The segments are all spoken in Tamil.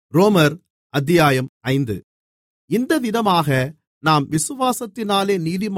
ரோமர் அத்தியாயம் 5. இந்த விதமாக நாம் விசுவாசத்தினாலே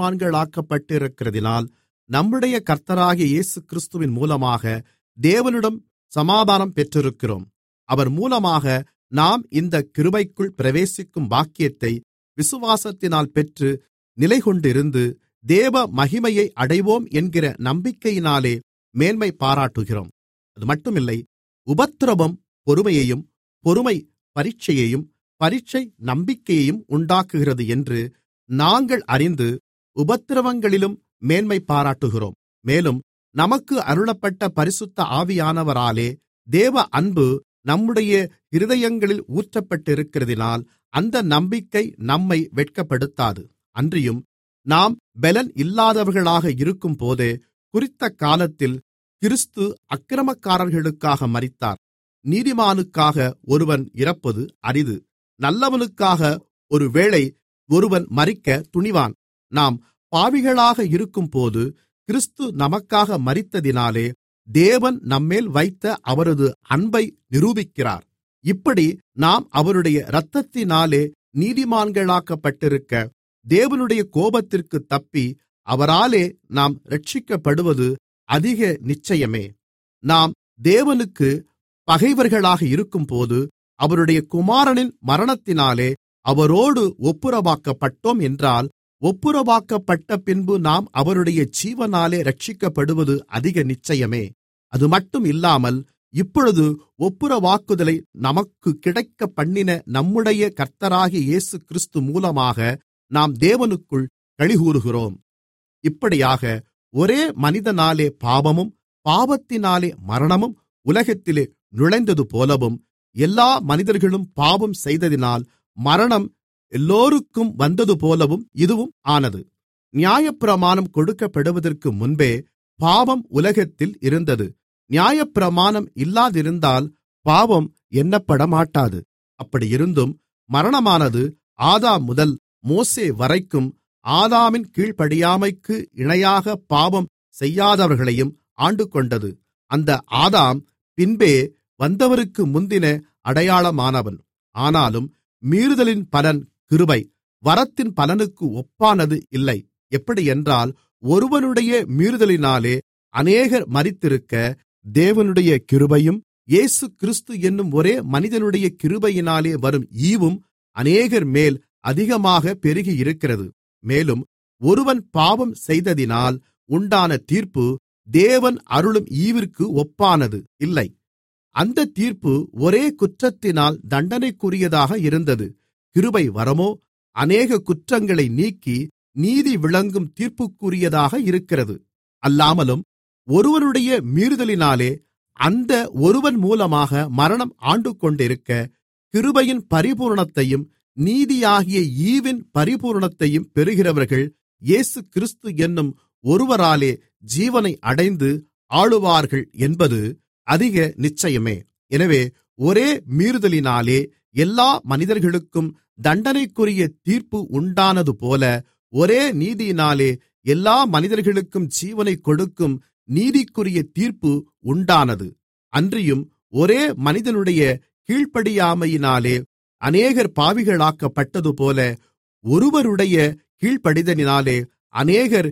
நீதிமான்களாக்கப்பட்டிருக்கிறதினால் நம்முடைய கர்த்தராகிய இயேசுகிறிஸ்துவின் மூலமாக தேவனிடம் சமாதானம் பெற்றிருக்கிறோம். அவர் மூலமாக நாம் இந்தக் கிருபைக்குள் பிரவேசிக்கும் பாக்கியத்தை விசுவாசத்தினால் பெற்று நிலைகொண்டிருந்து தேவ மகிமையை அடைவோம் என்கிற நம்பிக்கையினாலே மேன்மை பாராட்டுகிறோம். அதுமட்டுமில்லை, உபத்திரவம் பொறுமையையும், பொறுமை பரீட்சையையும், பரீட்சை நம்பிக்கையையும் உண்டாக்குகிறது என்று நாங்கள் அறிந்து உபத்திரவங்களிலும் மேன்மை பாராட்டுகிறோம். மேலும் நமக்கு அருளப்பட்ட பரிசுத்த ஆவியானவராலே தேவ அன்பு நம்முடைய இருதயங்களில் ஊற்றப்பட்டிருக்கிறதினால் அந்த நம்பிக்கை நம்மை வெட்கப்படுத்தாது. அன்றியும் நாம் பெலன் இல்லாதவர்களாக இருக்கும்போதே குறித்த காலத்தில் கிறிஸ்து அக்கிரமக்காரர்களுக்காக மரித்தார். நீதிமானுக்காக ஒருவன் இறப்பது அரிது. நல்லவனுக்காக ஒருவேளை ஒருவன் மரிக்க துணிவான். நாம் பாவிகளாக இருக்கும்போது கிறிஸ்து நமக்காக மரித்ததினாலே தேவன் நம்மேல் வைத்த அவரது அன்பை நிரூபிக்கிறார். இப்படி நாம் அவருடைய இரத்தத்தினாலே நீதிமான்களாக்கப்பட்டிருக்க தேவனுடைய கோபத்திற்குத் தப்பி அவராலே நாம் இரட்சிக்கப்படுவது அதிக நிச்சயமே. நாம் தேவனுக்கு பகைவர்களாக இருக்கும்போது அவருடைய குமாரனின் மரணத்தினாலே அவரோடு ஒப்புரவாக்கப்பட்டோம் என்றால், ஒப்புரவாக்கப்பட்ட பின்பு நாம் அவருடைய ஜீவனாலே இரட்சிக்கப்படுவது அதிக நிச்சயமே. அதுமட்டும் இல்லாமல் இப்பொழுது ஒப்புரவாக்குதலை நமக்கு கிடைக்கப்பண்ணின நம்முடைய கர்த்தராகிய இயேசுகிறிஸ்து மூலமாக நாம் தேவனுக்குள் களிகூருகிறோம். இப்படியாக ஒரே மனிதனாலே பாவமும், பாவத்தினாலே மரணமும் உலகத்திலே நுழைந்ததுபோலவும், எல்லா மனிதர்களும் பாவம் செய்ததினால் மரணம் எல்லோருக்கும் வந்ததுபோலவும் இதுவும் ஆனது. நியாயப்பிரமாணம் கொடுக்கப்படுவதற்கு முன்பே பாவம் உலகத்தில் இருந்தது. நியாயப்பிரமாணம் இல்லாதிருந்தால் பாவம் எண்ணப்படமாட்டாது. அப்படியிருந்தும் மரணமானது ஆதாம் முதல் மோசே வரைக்கும் ஆதாமின் கீழ்ப்படியாமைக்கு இணையாக பாவம் செய்யாதவர்களையும் ஆண்டுகொண்டது. அந்த ஆதாம் பின்பே வந்தவருக்கு முந்தின அடையாளமானவன். ஆனாலும் மீறுதலின் பலன் கிருபை, வரத்தின் பலனுக்கு ஒப்பானது இல்லை. எப்படியென்றால், ஒருவனுடைய மீறுதலினாலே அநேகர் மரித்திருக்க, தேவனுடைய கிருபையும் இயேசுகிறிஸ்து என்னும் ஒரே மனிதனுடைய கிருபையினாலே வரும் ஈவும் அநேகர் மேல் அதிகமாக பெருகியிருக்கிறது. மேலும் ஒருவன் பாவம் செய்ததினால் உண்டான தீர்ப்பு தேவன் அருளும் ஈவிற்கு ஒப்பானது இல்லை. அந்த தீர்ப்பு ஒரே குற்றத்தினால் தண்டனைக்குரியதாக இருந்தது. கிருபை வரமோ அநேக குற்றங்களை நீக்கி நீதி விளங்கும் தீர்ப்புக்குரியதாக இருக்கிறது. அல்லாமலும் ஒருவனுடைய மீறுதலினாலே அந்த ஒருவன் மூலமாக மரணம் ஆண்டுகொண்டிருக்க, கிருபையின் பரிபூரணத்தையும் நீதியாகிய ஈவின் பரிபூரணத்தையும் பெறுகிறவர்கள் இயேசுகிறிஸ்து என்னும் ஒருவராலே ஜீவனை அடைந்து ஆளுவார்கள் என்பது அதிக நிச்சயமே. எனவே ஒரே மீறுதலினாலே எல்லா மனிதர்களுக்கும் தண்டனைக்குரிய தீர்ப்பு உண்டானதுபோல, ஒரே நீதியினாலே எல்லா மனிதர்களுக்கும் ஜீவனை கொடுக்கும் நீதிக்குரிய தீர்ப்பு உண்டானது. அன்றியும் ஒரே மனிதனுடைய கீழ்ப்படியாமையினாலே அநேகர் பாவிகளாக்கப்பட்டதுபோல, ஒருவருடைய கீழ்ப்படிதலினாலே அநேகர்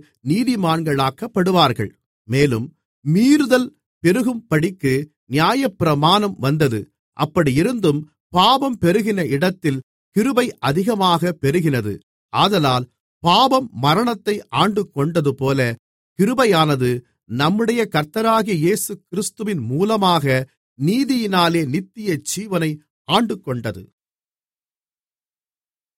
நீதிமான்களாக்கப்படுவார்கள். மேலும் மீறுதல் பெருகும்படிக்கு நியாயப்பிரமாணம் வந்தது. அப்படியிருந்தும் பாவம் பெருகின இடத்தில் கிருபை அதிகமாக பெருகினது. ஆதலால் பாவம் மரணத்தை ஆண்டுகொண்டதுபோல, கிருபையானது நம்முடைய கர்த்தராகிய இயேசுகிறிஸ்துவின் மூலமாக நீதியினாலே நித்திய ஜீவனை ஆண்டுகொண்டது.